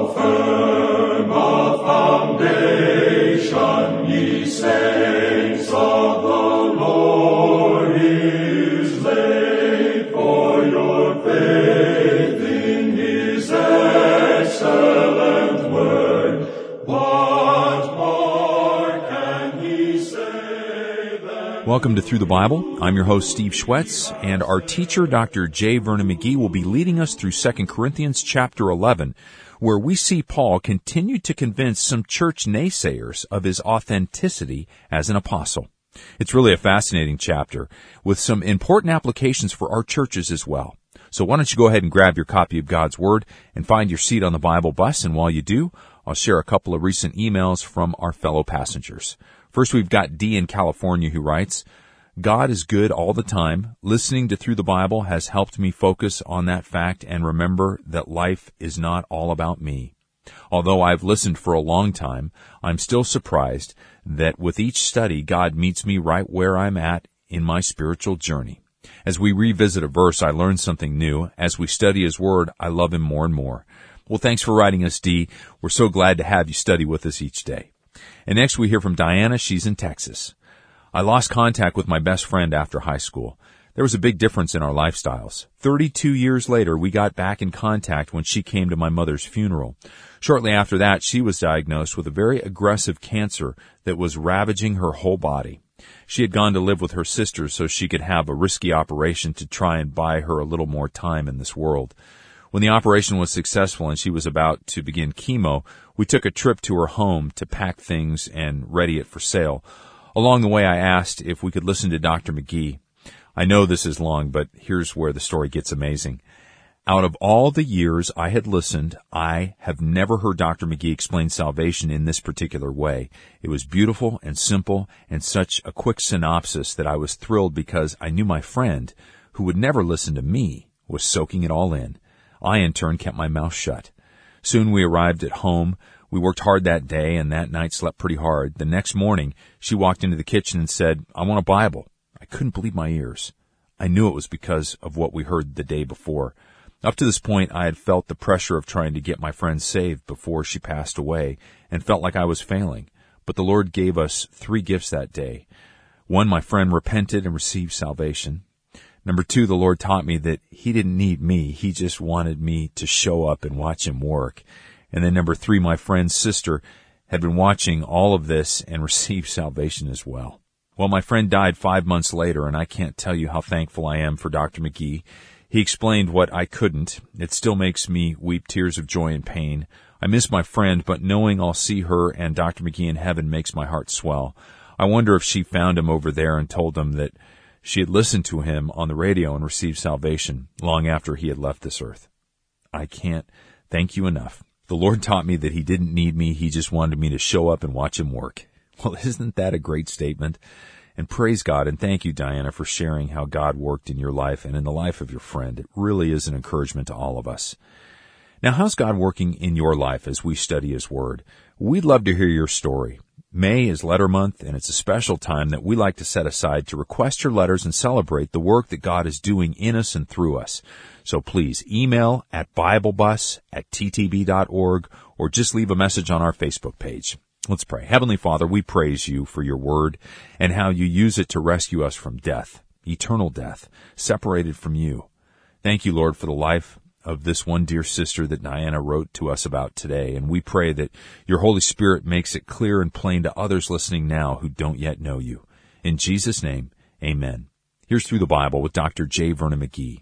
firm a foundation, ye saints of the Lord, is laid, for your faith in his excellent word. What more can he say than... Welcome to Through the Bible. I'm your host, Steve Schwetz, and our teacher, Dr. J. Vernon McGee, will be leading us through 2 Corinthians chapter 11, where we see Paul continue to convince some church naysayers of his authenticity as an apostle. It's really a fascinating chapter with some important applications for our churches as well. So why don't you go ahead and grab your copy of God's Word and find your seat on the Bible bus, and while you do, I'll share a couple of recent emails from our fellow passengers. First, we've got Dee in California who writes, God is good all the time. Listening to Through the Bible has helped me focus on that fact and remember that life is not all about me. Although I've listened for a long time, I'm still surprised that with each study, God meets me right where I'm at in my spiritual journey. As we revisit a verse, I learn something new. As we study His Word, I love Him more and more. Well, thanks for writing us, Dee. We're so glad to have you study with us each day. And next we hear from Diana. She's in Texas. I lost contact with my best friend after high school. There was a big difference in our lifestyles. 32 years later, we got back in contact when she came to my mother's funeral. Shortly after that, she was diagnosed with a very aggressive cancer that was ravaging her whole body. She had gone to live with her sister so she could have a risky operation to try and buy her a little more time in this world. When the operation was successful and she was about to begin chemo, we took a trip to her home to pack things and ready it for sale. Along the way, I asked if we could listen to Dr. McGee. I know this is long, but here's where the story gets amazing. Out of all the years I had listened, I have never heard Dr. McGee explain salvation in this particular way. It was beautiful and simple and such a quick synopsis that I was thrilled because I knew my friend, who would never listen to me, was soaking it all in. I, in turn, kept my mouth shut. Soon we arrived at home. We worked hard that day, and that night slept pretty hard. The next morning, she walked into the kitchen and said, I want a Bible. I couldn't believe my ears. I knew it was because of what we heard the day before. Up to this point, I had felt the pressure of trying to get my friend saved before she passed away, and felt like I was failing. But the Lord gave us 3 gifts that day. 1, my friend repented and received salvation. Number 2, the Lord taught me that He didn't need me. He just wanted me to show up and watch Him work. And then number 3, my friend's sister had been watching all of this and received salvation as well. Well, my friend died 5 months later, and I can't tell you how thankful I am for Dr. McGee. He explained what I couldn't. It still makes me weep tears of joy and pain. I miss my friend, but knowing I'll see her and Dr. McGee in heaven makes my heart swell. I wonder if she found him over there and told him that she had listened to him on the radio and received salvation long after he had left this earth. I can't thank you enough. The Lord taught me that He didn't need me. He just wanted me to show up and watch Him work. Well, isn't that a great statement? And praise God, and thank you, Diana, for sharing how God worked in your life and in the life of your friend. It really is an encouragement to all of us. Now, how's God working in your life as we study His Word? We'd love to hear your story. May is Letter Month, and it's a special time that we like to set aside to request your letters and celebrate the work that God is doing in us and through us. So please email at biblebus@ttb.org or just leave a message on our Facebook page. Let's pray. Heavenly Father, we praise You for Your Word and how You use it to rescue us from death, eternal death, separated from You. Thank You, Lord, for the life of this one dear sister that Diana wrote to us about today, and we pray that Your Holy Spirit makes it clear and plain to others listening now who don't yet know You. In Jesus' name, amen. Here's Through the Bible with Dr. J. Vernon McGee.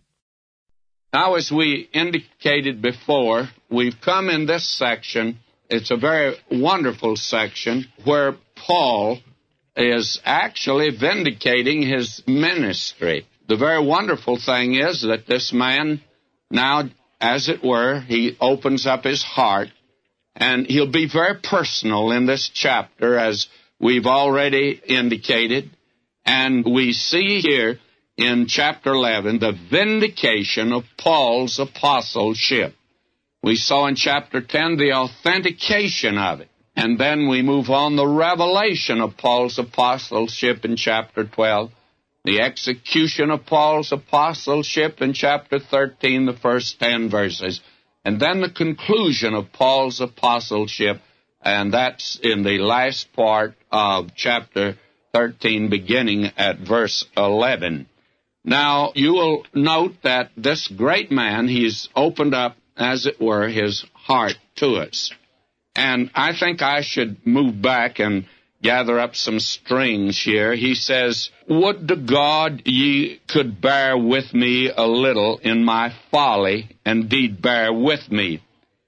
Now, as we indicated before, we've come in this section. It's a very wonderful section where Paul is actually vindicating his ministry. The very wonderful thing is that this man now, as it were, he opens up his heart, and he'll be very personal in this chapter, as we've already indicated. And we see here in chapter 11 the vindication of Paul's apostleship. We saw in chapter 10 the authentication of it. And then we move on the revelation of Paul's apostleship in chapter 12. The execution of Paul's apostleship in chapter 13, the first 10 verses. And then the conclusion of Paul's apostleship, and that's in the last part of chapter 13, beginning at verse 11. Now, you will note that this great man, he's opened up, as it were, his heart to us. And I think I should move back and gather up some strings here. He says, "Would to God ye could bear with me a little in my folly, indeed bear with me."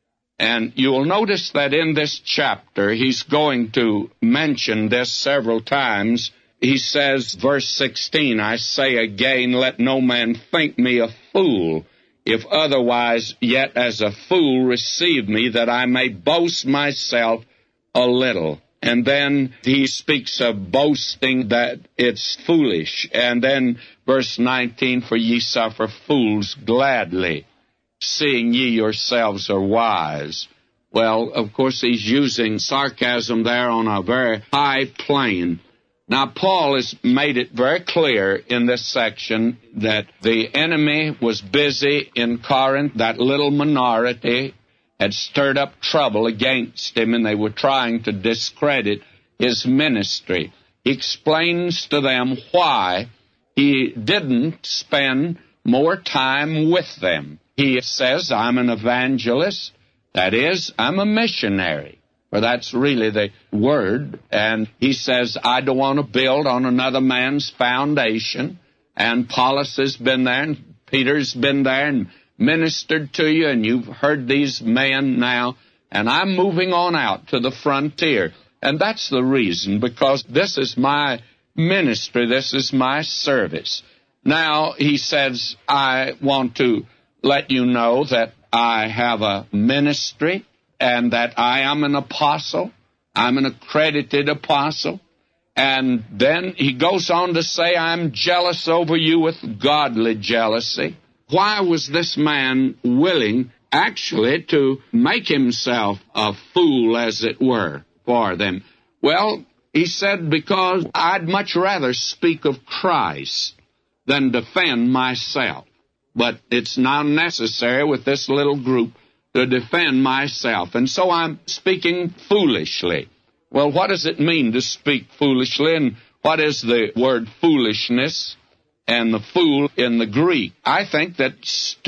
And you will notice that in this chapter, he's going to mention this several times. He says, verse 16, "I say again, let no man think me a fool. If otherwise, yet as a fool receive me, that I may boast myself a little." And then he speaks of boasting that it's foolish. And then verse 19, "For ye suffer fools gladly, seeing ye yourselves are wise." Well, of course, he's using sarcasm there on a very high plane. Now, Paul has made it very clear in this section that the enemy was busy in Corinth. That little minority had stirred up trouble against him, and they were trying to discredit his ministry. He explains to them why he didn't spend more time with them. He says, "I'm an evangelist." That is, I'm a missionary. For that's really the word. And he says, "I don't want to build on another man's foundation." And Apollos has been there, and Peter's been there, and ministered to you, and you've heard these men now. And I'm moving on out to the frontier. And that's the reason, because this is my ministry, this is my service. Now, he says, "I want to let you know that I have a ministry, and that I am an apostle. I'm an accredited apostle." And then he goes on to say, "I'm jealous over you with godly jealousy." Why was this man willing actually to make himself a fool, as it were, for them? Well, he said, "Because I'd much rather speak of Christ than defend myself. But it's not necessary with this little group to defend myself. And so I'm speaking foolishly." Well, what does it mean to speak foolishly? And what is the word foolishness and the fool in the Greek? I think that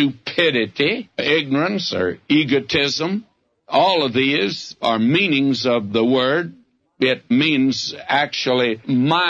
stupidity, ignorance, or egotism, all of these are meanings of the word. It means actually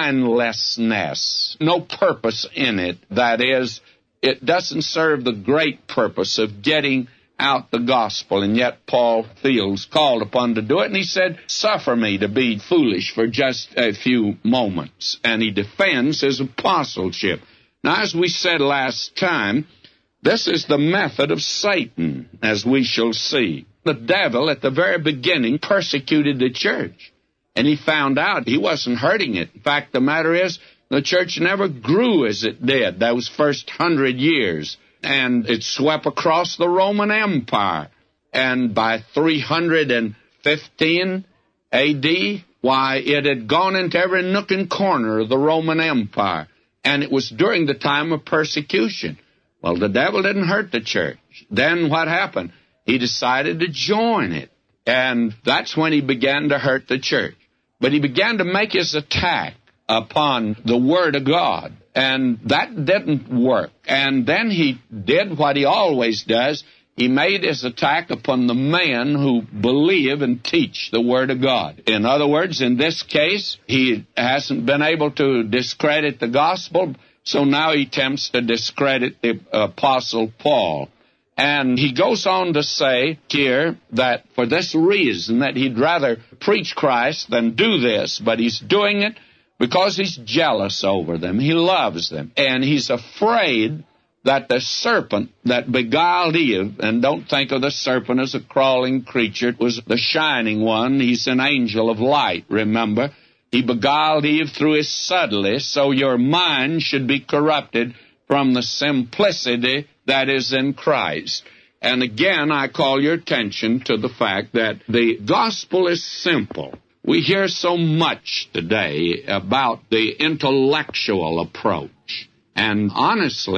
mindlessness, no purpose in it. That is, it doesn't serve the great purpose of getting out the gospel, and yet Paul feels called upon to do it, and he said, "Suffer me to be foolish for just a few moments," and he defends his apostleship. Now, as we said last time, this is the method of Satan, as we shall see. The devil, at the very beginning, persecuted the church, and he found out he wasn't hurting it. In fact, the matter is, the church never grew as it did those first 100 years. And it swept across the Roman Empire. And by 315 A.D., why, it had gone into every nook and corner of the Roman Empire. And it was during the time of persecution. Well, the devil didn't hurt the church. Then what happened? He decided to join it. And that's when he began to hurt the church. But he began to make his attack upon the Word of God. And that didn't work. And then he did what he always does. He made his attack upon the men who believe and teach the Word of God. In other words, in this case, he hasn't been able to discredit the gospel, so now he attempts to discredit the Apostle Paul. And he goes on to say here that for this reason, that he'd rather preach Christ than do this, but he's doing it because he's jealous over them. He loves them. And he's afraid that the serpent that beguiled Eve, and don't think of the serpent as a crawling creature, it was the shining one. He's an angel of light, remember. He beguiled Eve through his subtlety, so your mind should be corrupted from the simplicity that is in Christ. And again, I call your attention to the fact that the gospel is simple. We hear so much today about the intellectual approach. And honestly,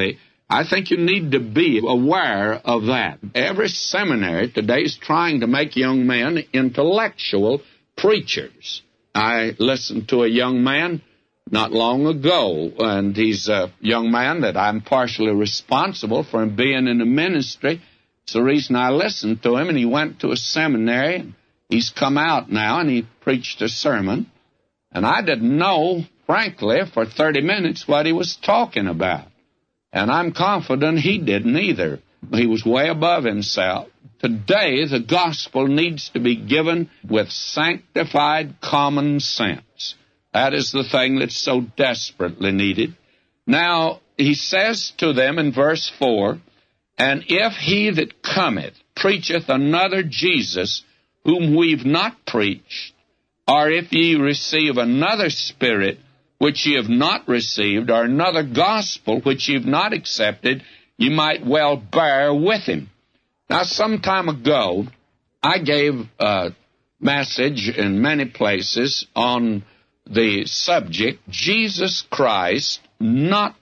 I think you need to be aware of that. Every seminary today is trying to make young men intellectual preachers. I listened to a young man not long ago, and he's a young man that I'm partially responsible for him being in the ministry. It's the reason I listened to him, and he went to a seminary. He's come out now, and he preached a sermon. And I didn't know, frankly, for 30 minutes what he was talking about. And I'm confident he didn't either. He was way above himself. Today, the gospel needs to be given with sanctified common sense. That is the thing that's so desperately needed. Now, he says to them in verse 4, "And if he that cometh preacheth another Jesus, whom we've not preached, or if ye receive another spirit, which ye have not received, or another gospel, which ye have not accepted, ye might well bear with him." Now, some time ago, I gave a message in many places on the subject, Jesus Christ, not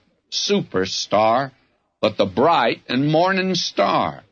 superstar, but the bright and morning star.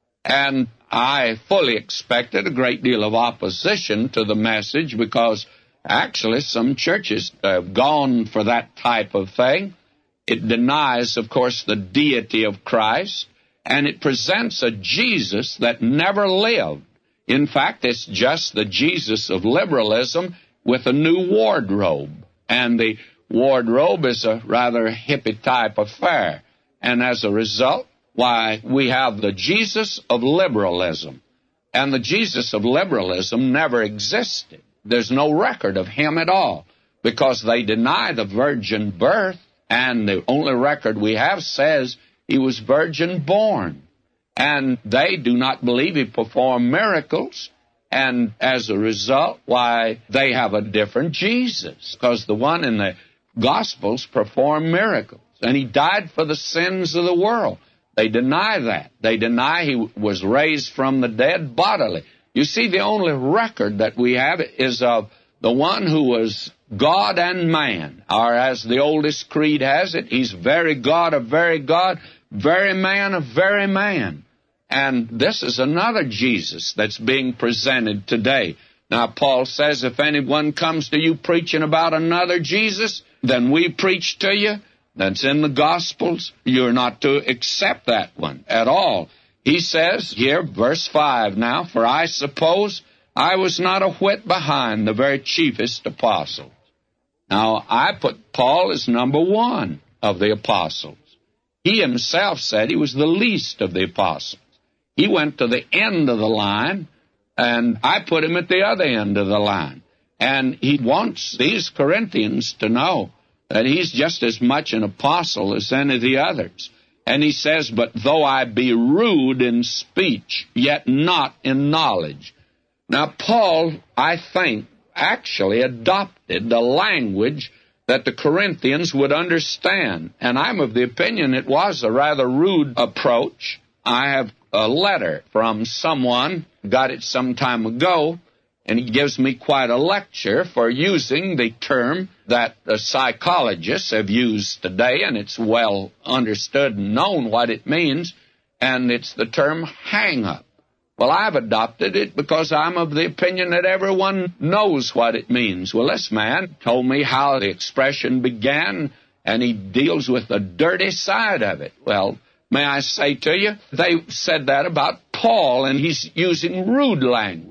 And I fully expected a great deal of opposition to the message because actually some churches have gone for that type of thing. It denies, of course, the deity of Christ, and it presents a Jesus that never lived. In fact, it's just the Jesus of liberalism with a new wardrobe. And the wardrobe is a rather hippie type affair. And as a result, why, we have the Jesus of liberalism. And the Jesus of liberalism never existed. There's no record of him at all because they deny the virgin birth, and the only record we have says he was virgin born. And they do not believe he performed miracles, and as a result, why, they have a different Jesus because the one in the Gospels performed miracles, and he died for the sins of the world. They deny that. They deny he was raised from the dead bodily. You see, the only record that we have is of the one who was God and man, or as the oldest creed has it, he's very God of very God, very man of very man. And this is another Jesus that's being presented today. Now, Paul says, if anyone comes to you preaching about another Jesus than we preach to you, that's in the Gospels, you're not to accept that one at all. He says here, verse 5 now, "For I suppose I was not a whit behind the very chiefest apostles." Now, I put Paul as number one of the apostles. He himself said he was the least of the apostles. He went to the end of the line, and I put him at the other end of the line. And he wants these Corinthians to know that he's just as much an apostle as any of the others. And he says, "But though I be rude in speech, yet not in knowledge." Now, Paul, I think, actually adopted the language that the Corinthians would understand. And I'm of the opinion it was a rather rude approach. I have a letter from someone, got it some time ago, and he gives me quite a lecture for using the term that the psychologists have used today, and it's well understood and known what it means, and it's the term hang-up. Well, I've adopted it because I'm of the opinion that everyone knows what it means. Well, this man told me how the expression began, and he deals with the dirty side of it. Well, may I say to you, they said that about Paul, and he's using rude language.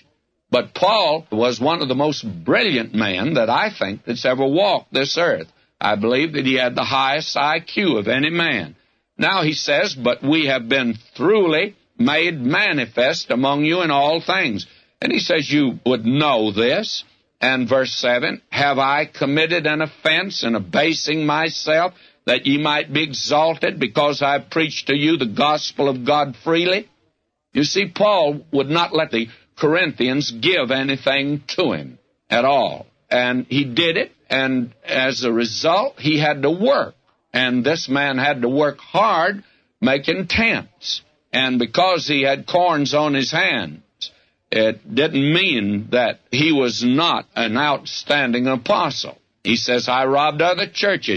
But Paul was one of the most brilliant men that I think that's ever walked this earth. I believe that he had the highest IQ of any man. Now he says, "But we have been throughly made manifest among you in all things." And he says you would know this. And verse 7, "Have I committed an offense in abasing myself, that ye might be exalted, because I preached to you the gospel of God freely?" You see, Paul would not let the Corinthians give anything to him at all. And he did it, and as a result, he had to work. And this man had to work hard making tents. And because he had corns on his hands, it didn't mean that he was not an outstanding apostle. He says, "I robbed other churches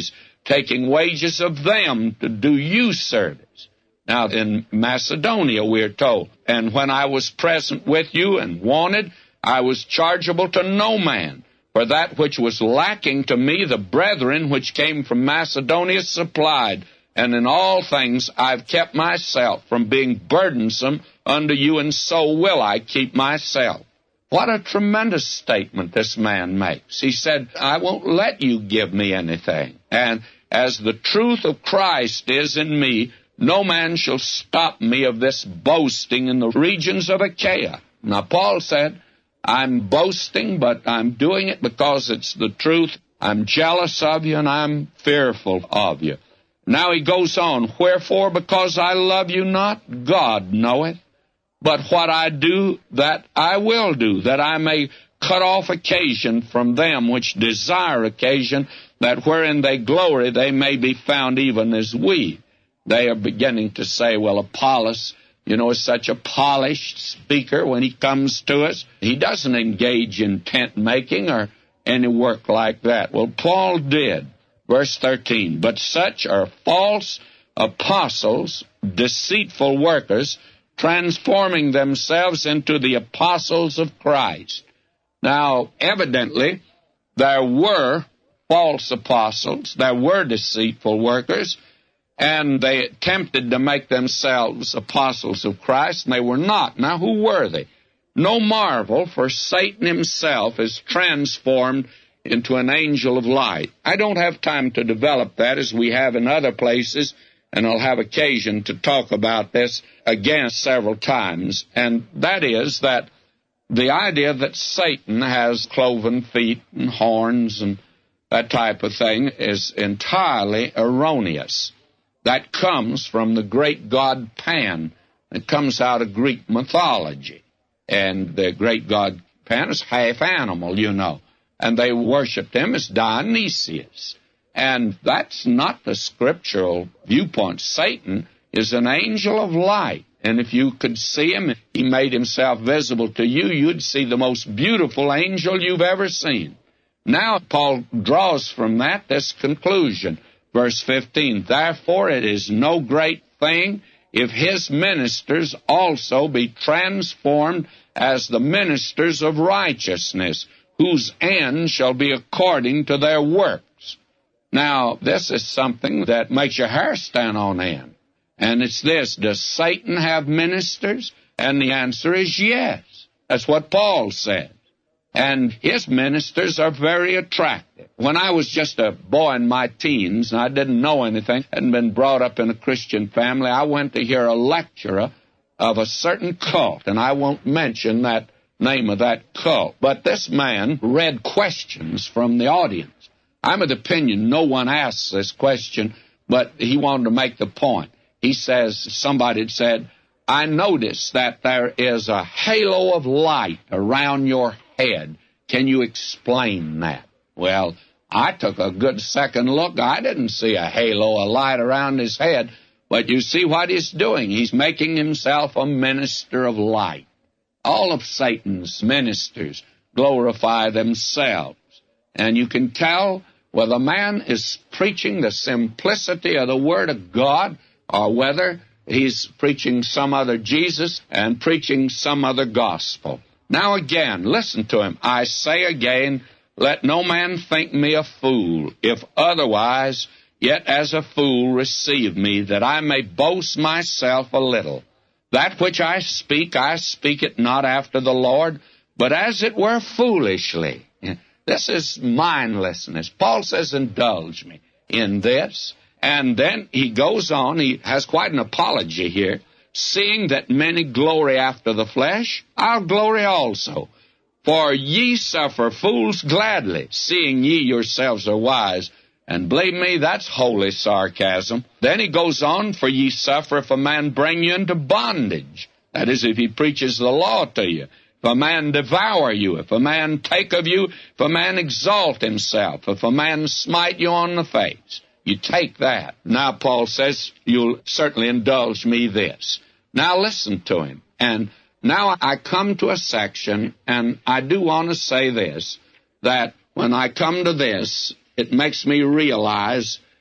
taking wages of them to do you service. Now, in Macedonia, we're told, and when I was present with you and wanted, I was chargeable to no man. For that which was lacking to me, the brethren which came from Macedonia supplied. And in all things I've kept myself from being burdensome unto you, and so will I keep myself. What a tremendous statement this man makes. He said, I won't let you give me anything. And as the truth of Christ is in me, no man shall stop me of this boasting in the regions of Achaia. Now, Paul said, I'm boasting, but I'm doing it because it's the truth. I'm jealous of you, and I'm fearful of you. Now he goes on, wherefore, because I love you not, God knoweth. But what I do, that I will do, that I may cut off occasion from them which desire occasion, that wherein they glory they may be found even as we. They are beginning to say, well, Apollos, is such a polished speaker when he comes to us. He doesn't engage in tent making or any work like that. Well, Paul did. Verse 13, but such are false apostles, deceitful workers, transforming themselves into the apostles of Christ. Now, evidently, there were false apostles, there were deceitful workers, and they attempted to make themselves apostles of Christ, and they were not. Now, who were they? No marvel, for Satan himself is transformed into an angel of light. I don't have time to develop that as we have in other places, and I'll have occasion to talk about this again several times, and that is that the idea that Satan has cloven feet and horns and that type of thing is entirely erroneous. That comes from the great god Pan. It comes out of Greek mythology, and the great god Pan is half animal, and they worshipped him as Dionysius. And that's not the scriptural viewpoint. Satan is an angel of light. And if you could see him, he made himself visible to you, you'd see the most beautiful angel you've ever seen. Now, Paul draws from that this conclusion. Verse 15, therefore it is no great thing if his ministers also be transformed as the ministers of righteousness, whose end shall be according to their works. Now, this is something that makes your hair stand on end. And it's this, does Satan have ministers? And the answer is yes. That's what Paul said. And his ministers are very attractive. When I was just a boy in my teens, and I didn't know anything, hadn't been brought up in a Christian family, I went to hear a lecture of a certain cult, and I won't mention that name of that cult. But this man read questions from the audience. I'm of the opinion no one asks this question, but he wanted to make the point. He says, somebody had said, I notice that there is a halo of light around your head. Can you explain that? Well, I took a good second look. I didn't see a halo of light around his head. But you see what he's doing. He's making himself a minister of light. All of Satan's ministers glorify themselves. And you can tell whether a man is preaching the simplicity of the Word of God or whether he's preaching some other Jesus and preaching some other gospel. Now again, listen to him. I say again, let no man think me a fool. If otherwise, yet as a fool receive me, that I may boast myself a little. That which I speak it not after the Lord, but as it were foolishly. This is mindlessness. Paul says, indulge me in this. And then he goes on, he has quite an apology here. Seeing that many glory after the flesh, I'll glory also. For ye suffer fools gladly, seeing ye yourselves are wise. And believe me, that's holy sarcasm. Then he goes on, for ye suffer if a man bring you into bondage. That is, if he preaches the law to you. If a man devour you, if a man take of you, if a man exalt himself, if a man smite you on the face. You take that. Now Paul says, you'll certainly indulge me this. Now listen to him. And now I come to a section, and I do want to say this, that when I come to this, it makes me realize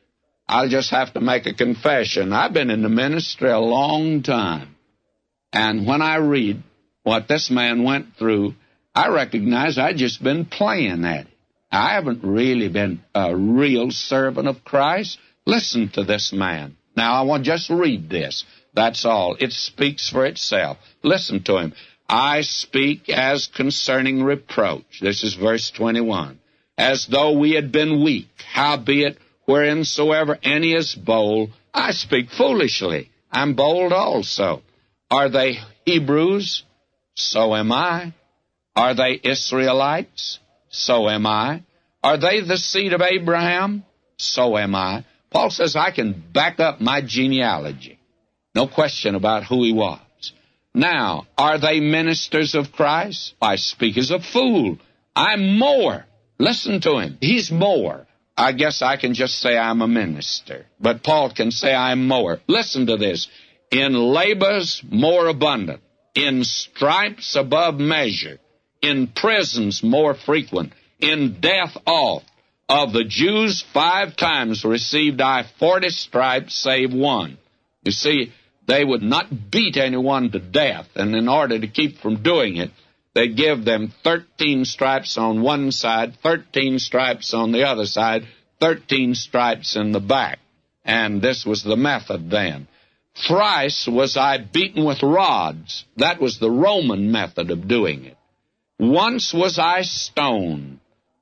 I'll just have to make a confession. I've been in the ministry a long time. And when I read what this man went through, I recognize I've just been playing at it. I haven't really been a real servant of Christ. Listen to this man. Now, I want to just read this. That's all. It speaks for itself. Listen to him. I speak as concerning reproach. This is verse 21. As though we had been weak, howbeit whereinsoever any is bold, I speak foolishly. I'm bold also. Are they Hebrews? So am I. Are they Israelites? So am I. Are they the seed of Abraham? So am I. Paul says I can back up my genealogy. No question about who he was. Now, are they ministers of Christ? I speak as a fool. I'm more. Listen to him. He's more. I guess I can just say I'm a minister. But Paul can say I'm more. Listen to this. In labors more abundant. In stripes above measure. In prisons more frequent. In death oft. Of the Jews 5 times received I 40 stripes, save one. You see, they would not beat anyone to death, and in order to keep from doing it, they give them 13 stripes on one side, 13 stripes on the other side, 13 stripes in the back. And this was the method then. Thrice was I beaten with rods. That was the Roman method of doing it. Once was I stoned.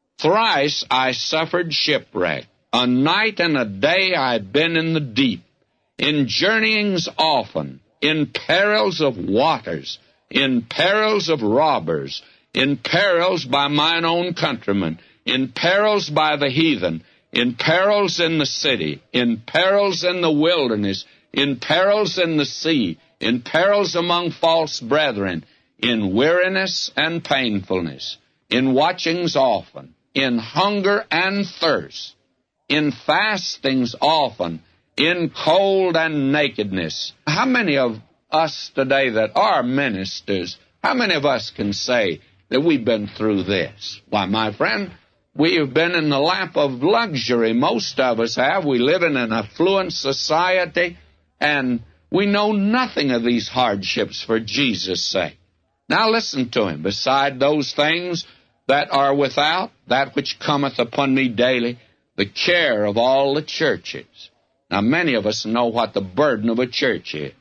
Thrice I suffered shipwreck. A night and a day I had been in the deep. In journeyings often, in perils of waters, in perils of robbers, in perils by mine own countrymen, in perils by the heathen, in perils in the city, in perils in the wilderness, in perils in the sea, in perils among false brethren, in weariness and painfulness, in watchings often, in hunger and thirst, in fastings often, in cold and nakedness. How many of us today that are ministers, how many of us can say that we've been through this? Why, my friend, we have been in the lap of luxury. Most of us have. We live in an affluent society, and we know nothing of these hardships for Jesus' sake. Now listen to him. Beside those things that are without, that which cometh upon me daily, the care of all the churches. Now, many of us know what the burden of a church is.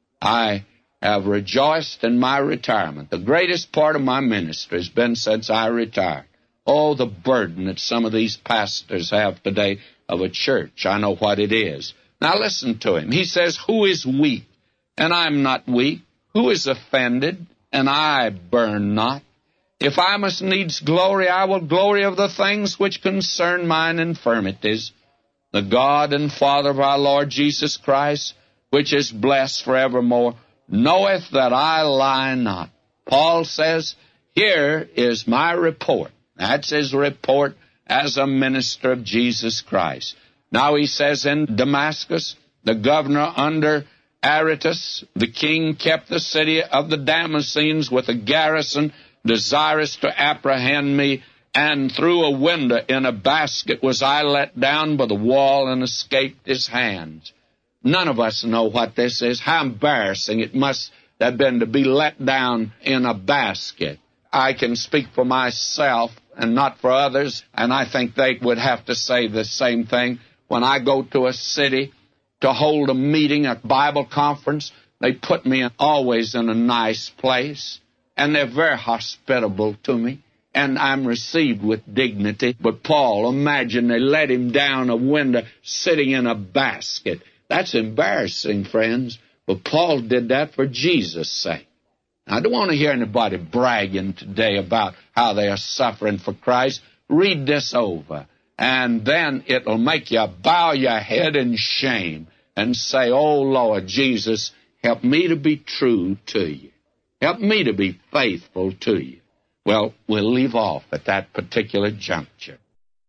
I have rejoiced in my retirement. The greatest part of my ministry has been since I retired. Oh, the burden that some of these pastors have today of a church. I know what it is. Now, listen to him. He says, who is weak? And I'm not weak. Who is offended? And I burn not. If I must needs glory, I will glory of the things which concern mine infirmities. The God and Father of our Lord Jesus Christ, which is blessed forevermore, knoweth that I lie not. Paul says, here is my report. That's his report as a minister of Jesus Christ. Now he says in Damascus, the governor under Aretas, the king kept the city of the Damascenes with a garrison, desirous to apprehend me, and through a window in a basket was I let down by the wall and escaped his hands. None of us know what this is. How embarrassing it must have been to be let down in a basket. I can speak for myself and not for others, and I think they would have to say the same thing. When I go to a city to hold a meeting, a Bible conference, they put me always in a nice place, and they're very hospitable to me, and I'm received with dignity. But Paul, imagine they let him down a window sitting in a basket. That's embarrassing, friends, but Paul did that for Jesus' sake. I don't want to hear anybody bragging today about how they are suffering for Christ. Read this over, and then it'll make you bow your head in shame and say, oh, Lord Jesus, help me to be true to you. Help me to be faithful to you. Well, we'll leave off at that particular juncture.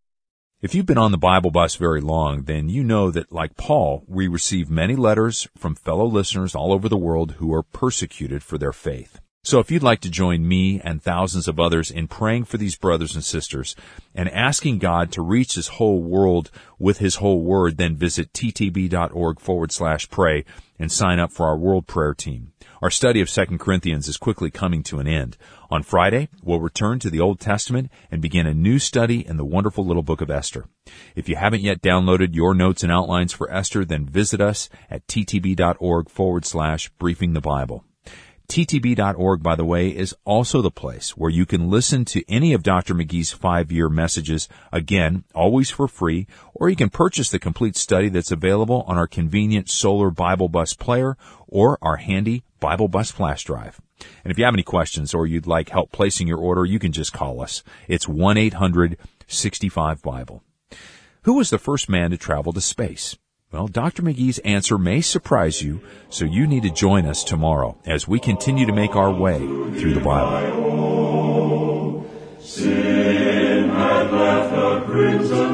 If you've been on the Bible Bus very long, then you know that, like Paul, we receive many letters from fellow listeners all over the world who are persecuted for their faith. So if you'd like to join me and thousands of others in praying for these brothers and sisters and asking God to reach this whole world with His whole word, then visit ttb.org/pray and sign up for our World Prayer Team. Our study of 2 Corinthians is quickly coming to an end. On Friday, we'll return to the Old Testament and begin a new study in the wonderful little book of Esther. If you haven't yet downloaded your notes and outlines for Esther, then visit us at ttb.org/briefingthebible. ttb.org, by the way, is also the place where you can listen to any of Dr. McGee's 5-year messages, again, always for free, or you can purchase the complete study that's available on our convenient solar Bible Bus player or our handy Bible Bus flash drive. And if you have any questions or you'd like help placing your order, you can just call us. It's 1-800-65-BIBLE. Who was the first man to travel to space? Well, Dr. McGee's answer may surprise you, so you need to join us tomorrow as we continue to make our way through the Bible. Sin had left a crimson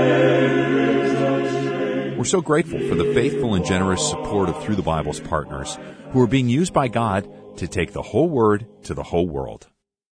stain. We're so grateful for the faithful and generous support of Through the Bible's partners who are being used by God to take the whole Word to the whole world.